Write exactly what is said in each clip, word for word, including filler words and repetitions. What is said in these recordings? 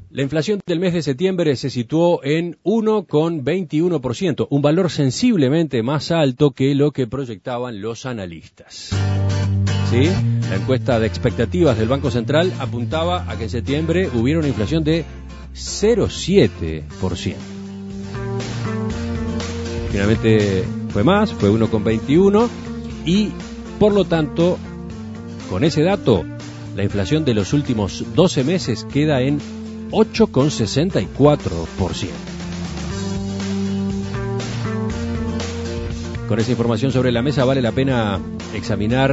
La inflación del mes de septiembre se situó en uno coma veintiuno por ciento, un valor sensiblemente más alto que lo que proyectaban los analistas. ¿Sí? La encuesta de expectativas del Banco Central apuntaba a que en septiembre hubiera una inflación de cero coma siete por ciento. Finalmente fue más, fue uno coma veintiuno por ciento y, por lo tanto, con ese dato, la inflación de los últimos doce meses queda en ocho coma sesenta y cuatro por ciento. Con esa información sobre la mesa vale la pena examinar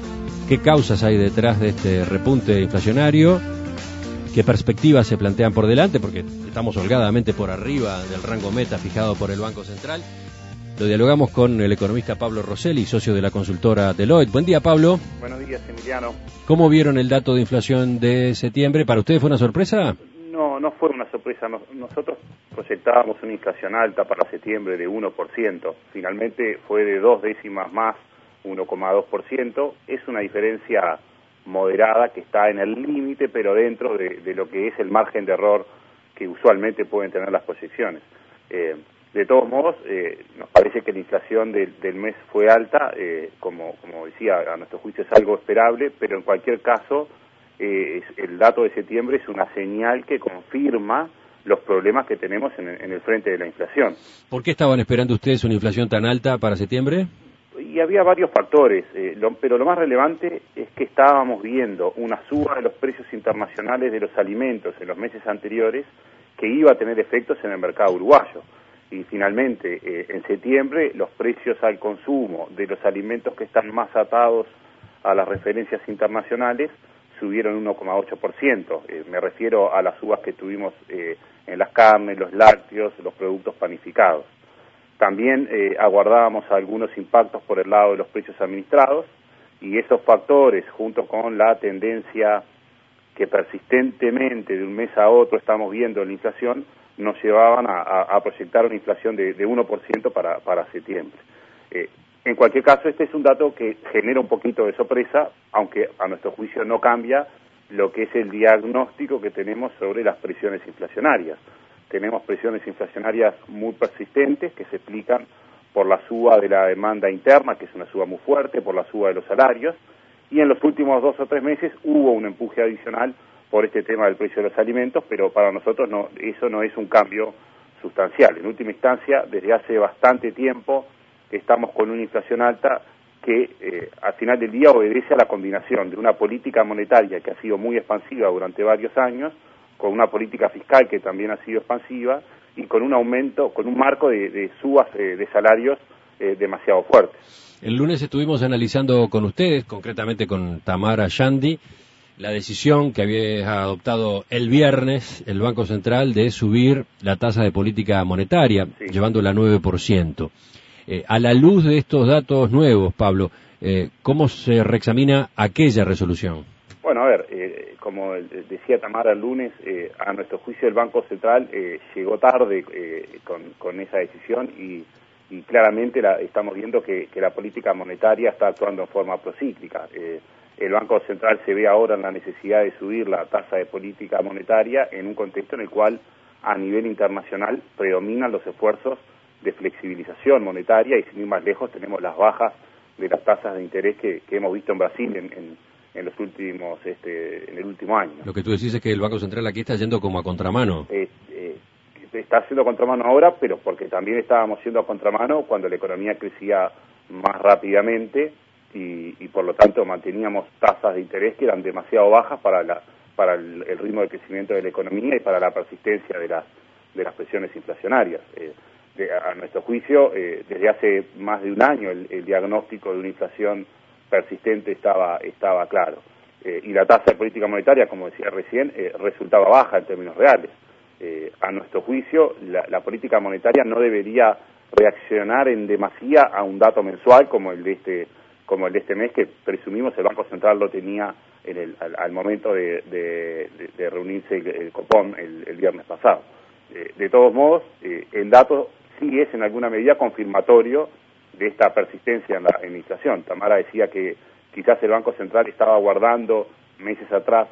qué causas hay detrás de este repunte inflacionario, qué perspectivas se plantean por delante, porque estamos holgadamente por arriba del rango meta fijado por el Banco Central. Lo dialogamos con el economista Pablo Rosselli, socio de la consultora Deloitte. Buen día, Pablo. Buenos días, Emiliano. ¿Cómo vieron el dato de inflación de septiembre? ¿Para ustedes fue una sorpresa? No, no fue una sorpresa. Nos, nosotros proyectábamos una inflación alta para septiembre de uno por ciento. Finalmente fue de dos décimas más, uno coma dos por ciento. Es una diferencia moderada que está en el límite, pero dentro de, de lo que es el margen de error que usualmente pueden tener las proyecciones. Eh, de todos modos, eh, nos parece que la inflación de, del mes fue alta, eh, como, como decía, a nuestro juicio es algo esperable, pero en cualquier caso, Eh, el dato de septiembre es una señal que confirma los problemas que tenemos en, en el frente de la inflación. ¿Por qué estaban esperando ustedes una inflación tan alta para septiembre? Y había varios factores, eh, lo, pero lo más relevante es que estábamos viendo una suba de los precios internacionales de los alimentos en los meses anteriores que iba a tener efectos en el mercado uruguayo. Y finalmente, eh, en septiembre, los precios al consumo de los alimentos que están más atados a las referencias internacionales subieron uno coma ocho por ciento. Eh, me refiero a las subas que tuvimos eh, en las carnes, los lácteos, los productos panificados. También eh, aguardábamos algunos impactos por el lado de los precios administrados y esos factores, junto con la tendencia que persistentemente de un mes a otro estamos viendo en la inflación, nos llevaban a, a, a proyectar una inflación de, de uno por ciento para, para septiembre. Eh, En cualquier caso, este es un dato que genera un poquito de sorpresa, aunque a nuestro juicio no cambia lo que es el diagnóstico que tenemos sobre las presiones inflacionarias. Tenemos presiones inflacionarias muy persistentes que se explican por la suba de la demanda interna, que es una suba muy fuerte, por la suba de los salarios, y en los últimos dos o tres meses hubo un empuje adicional por este tema del precio de los alimentos, pero para nosotros no, eso no es un cambio sustancial. En última instancia, desde hace bastante tiempo, estamos con una inflación alta que eh, al final del día obedece a la combinación de una política monetaria que ha sido muy expansiva durante varios años, con una política fiscal que también ha sido expansiva y con un aumento, con un marco de, de subas eh, de salarios eh, demasiado fuertes. El lunes estuvimos analizando con ustedes, concretamente con Tamara Yandi, la decisión que había adoptado el viernes el Banco Central de subir la tasa de política monetaria, sí, llevándola a nueve por ciento. Eh, a la luz de estos datos nuevos, Pablo, eh, ¿cómo se reexamina aquella resolución? Bueno, a ver, eh, como decía Tamara el lunes, eh, a nuestro juicio el Banco Central eh, llegó tarde eh, con, con esa decisión y, y claramente la, estamos viendo que, que la política monetaria está actuando en forma procíclica. Eh, el Banco Central se ve ahora en la necesidad de subir la tasa de política monetaria en un contexto en el cual a nivel internacional predominan los esfuerzos de flexibilización monetaria y sin ir más lejos tenemos las bajas de las tasas de interés que, que hemos visto en Brasil en, en, en los últimos este, en el último año. Lo que tú decís es que el Banco Central aquí está yendo como a contramano. Eh, eh, está haciendo contramano ahora, pero porque también estábamos yendo a contramano cuando la economía crecía más rápidamente y, y por lo tanto manteníamos tasas de interés que eran demasiado bajas para la para el, el ritmo de crecimiento de la economía y para la persistencia de las de las presiones inflacionarias. Eh, De, a nuestro juicio, eh, desde hace más de un año el, el diagnóstico de una inflación persistente estaba estaba claro. Eh, y la tasa de política monetaria, como decía recién, eh, resultaba baja en términos reales. Eh, a nuestro juicio, la, la política monetaria no debería reaccionar en demasía a un dato mensual como el de este como el de este mes, que presumimos el Banco Central lo tenía en el, al, al momento de, de, de, de reunirse el, el Copom el, el viernes pasado. Eh, de todos modos, eh, el dato sí es en alguna medida confirmatorio de esta persistencia en la, en la inflación. Tamara decía que quizás el Banco Central estaba guardando meses atrás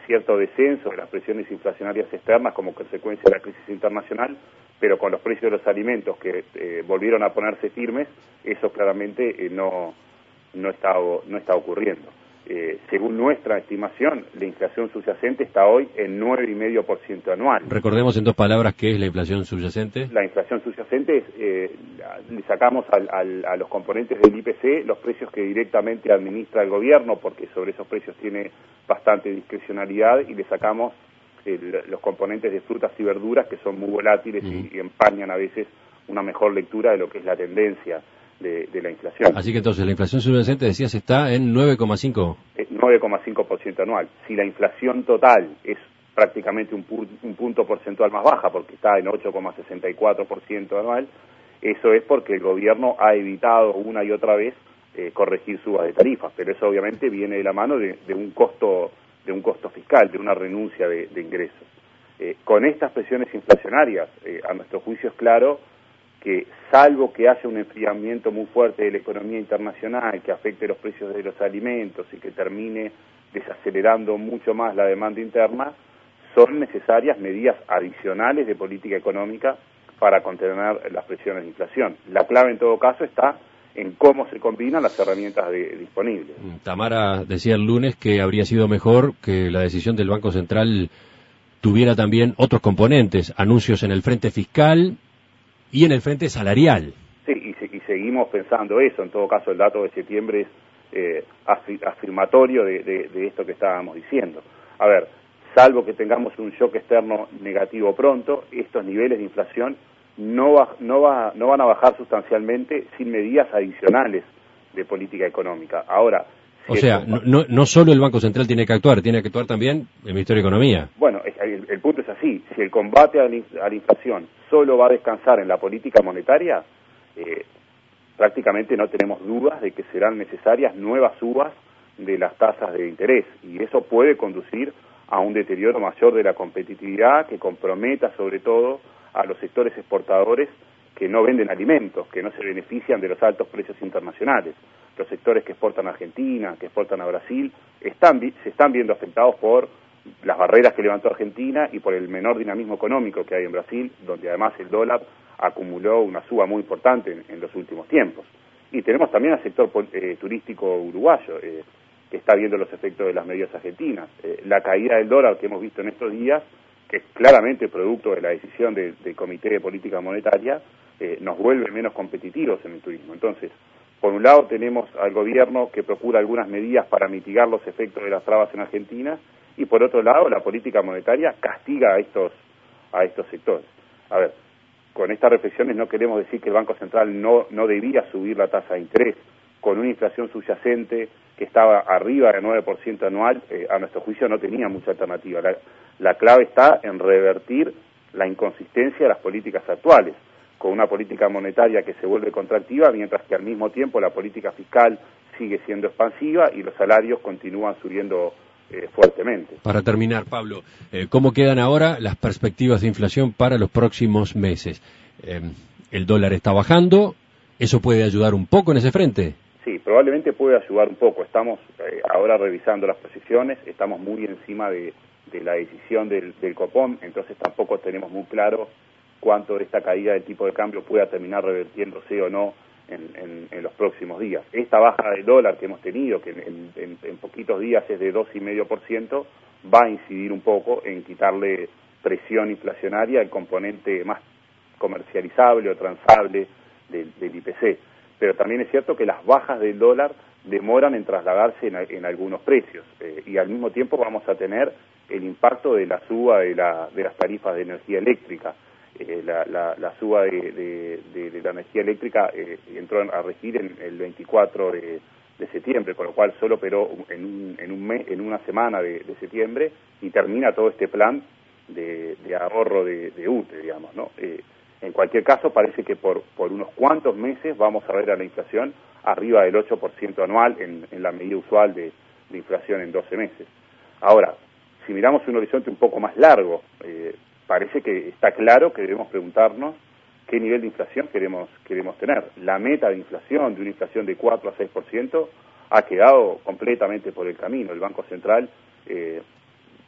cierto descenso de las presiones inflacionarias externas como consecuencia de la crisis internacional, pero con los precios de los alimentos que eh, volvieron a ponerse firmes, eso claramente eh, no, no, está, no está ocurriendo. Eh, según nuestra estimación, la inflación subyacente está hoy en nueve coma cinco por ciento anual. Recordemos en dos palabras qué es la inflación subyacente. La inflación subyacente es, eh, le sacamos al, al, a los componentes del I P C los precios que directamente administra el gobierno, porque sobre esos precios tiene bastante discrecionalidad, y le sacamos el, los componentes de frutas y verduras, que son muy volátiles uh-huh. y, y empañan a veces una mejor lectura de lo que es la tendencia De, de la inflación. Así que entonces la inflación subyacente, decías, está en nueve coma cinco. nueve coma cinco por ciento anual. Si la inflación total es prácticamente un, pu un punto porcentual más baja, porque está en ocho coma sesenta y cuatro por ciento anual, eso es porque el gobierno ha evitado una y otra vez eh, corregir subas de tarifas, pero eso obviamente viene de la mano de, de un costo de un costo fiscal, de una renuncia de, de ingresos. Eh, con estas presiones inflacionarias, eh, a nuestro juicio es claro que salvo que haya un enfriamiento muy fuerte de la economía internacional que afecte los precios de los alimentos y que termine desacelerando mucho más la demanda interna, son necesarias medidas adicionales de política económica para contener las presiones de inflación. La clave en todo caso está en cómo se combinan las herramientas de, disponibles. Tamara decía el lunes que habría sido mejor que la decisión del Banco Central tuviera también otros componentes, anuncios en el frente fiscal y en el frente salarial. Sí, y, y seguimos pensando eso. En todo caso, el dato de septiembre es eh, afirmatorio de, de, de esto que estábamos diciendo. A ver, salvo que tengamos un shock externo negativo pronto, estos niveles de inflación no, va, no, va, no van a bajar sustancialmente sin medidas adicionales de política económica. Ahora, o sea, no, no, no solo el Banco Central tiene que actuar, tiene que actuar también el Ministerio de Economía. Bueno, el, el punto es así. Si el combate a la, a la inflación solo va a descansar en la política monetaria, eh, prácticamente no tenemos dudas de que serán necesarias nuevas subas de las tasas de interés, y eso puede conducir a un deterioro mayor de la competitividad que comprometa sobre todo a los sectores exportadores que no venden alimentos, que no se benefician de los altos precios internacionales. Los sectores que exportan a Argentina, que exportan a Brasil, están, se están viendo afectados por las barreras que levantó Argentina y por el menor dinamismo económico que hay en Brasil, donde además el dólar acumuló una suba muy importante en, en los últimos tiempos. Y tenemos también al sector eh, turístico uruguayo, eh, que está viendo los efectos de las medidas argentinas. Eh, la caída del dólar que hemos visto en estos días, que es claramente producto de la decisión de, del Comité de Política Monetaria, eh, nos vuelve menos competitivos en el turismo. Entonces, por un lado tenemos al gobierno que procura algunas medidas para mitigar los efectos de las trabas en Argentina, y por otro lado la política monetaria castiga a estos, a estos sectores. A ver, con estas reflexiones no queremos decir que el Banco Central no, no debía subir la tasa de interés. Con una inflación subyacente que estaba arriba del nueve por ciento anual, eh, a nuestro juicio no tenía mucha alternativa. La, la clave está en revertir la inconsistencia de las políticas actuales, con una política monetaria que se vuelve contractiva, mientras que al mismo tiempo la política fiscal sigue siendo expansiva y los salarios continúan subiendo eh, fuertemente. Para terminar, Pablo, eh, ¿cómo quedan ahora las perspectivas de inflación para los próximos meses? Eh, el dólar está bajando, ¿eso puede ayudar un poco en ese frente? Sí, probablemente puede ayudar un poco. Estamos eh, ahora revisando las posiciones, estamos muy encima de, de la decisión del, del Copom, entonces tampoco tenemos muy claro cuánto de esta caída del tipo de cambio pueda terminar revertiéndose o no en, en, en los próximos días. Esta baja del dólar que hemos tenido, que en, en, en poquitos días es de dos coma cinco por ciento, va a incidir un poco en quitarle presión inflacionaria al componente más comercializable o transable del, del I P C. Pero también es cierto que las bajas del dólar demoran en trasladarse en, en algunos precios, eh, y al mismo tiempo vamos a tener el impacto de la suba de, la, de las tarifas de energía eléctrica. Eh, la, la, la suba de, de, de, de la energía eléctrica eh, entró a regir en el veinticuatro de, de septiembre, con lo cual solo operó en, un, en, un mes, en una semana de, de septiembre, y termina todo este plan de, de ahorro de, de U T E, digamos, ¿no? Eh, en cualquier caso, parece que por, por unos cuantos meses vamos a ver a la inflación arriba del ocho por ciento anual en, en la medida usual de, de inflación en doce meses. Ahora, si miramos un horizonte un poco más largo, eh, parece que está claro que debemos preguntarnos qué nivel de inflación queremos queremos tener. La meta de inflación, de una inflación de cuatro a seis por ciento, ha quedado completamente por el camino. El Banco Central eh,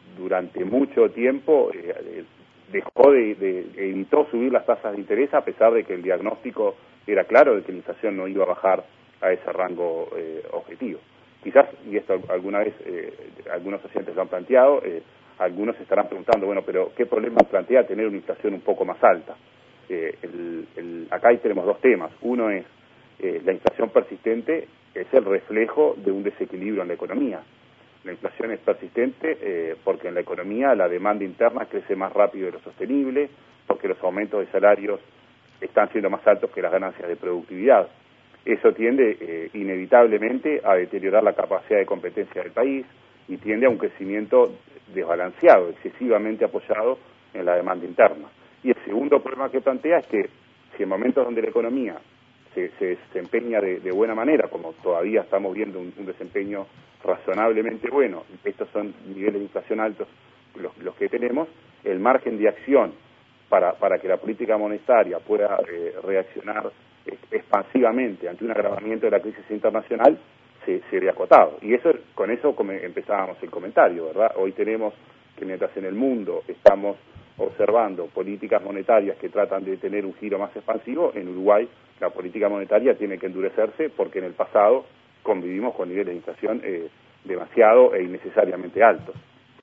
durante mucho tiempo eh, dejó de, de, evitó subir las tasas de interés a pesar de que el diagnóstico era claro de que la inflación no iba a bajar a ese rango eh, objetivo. Quizás, y esto alguna vez eh, algunos oyentes lo han planteado, eh, algunos estarán preguntando, bueno, pero ¿qué problema plantea tener una inflación un poco más alta? Eh, el, el, acá ahí tenemos dos temas. Uno es eh, la inflación persistente es el reflejo de un desequilibrio en la economía. La inflación es persistente eh, porque en la economía la demanda interna crece más rápido de lo sostenible, porque los aumentos de salarios están siendo más altos que las ganancias de productividad. Eso tiende eh, inevitablemente a deteriorar la capacidad de competencia del país y tiende a un crecimiento desbalanceado, excesivamente apoyado en la demanda interna. Y el segundo problema que plantea es que si en momentos donde la economía se, se desempeña de, de buena manera, como todavía estamos viendo un, un desempeño razonablemente bueno, estos son niveles de inflación altos los, los que tenemos, el margen de acción para, para que la política monetaria pueda eh, reaccionar eh, expansivamente ante un agravamiento de la crisis internacional se, se ve acotado. Y eso con eso empezábamos el comentario, ¿verdad? Hoy tenemos que mientras en el mundo estamos observando políticas monetarias que tratan de tener un giro más expansivo, en Uruguay la política monetaria tiene que endurecerse porque en el pasado convivimos con niveles de inflación eh, demasiado e innecesariamente altos.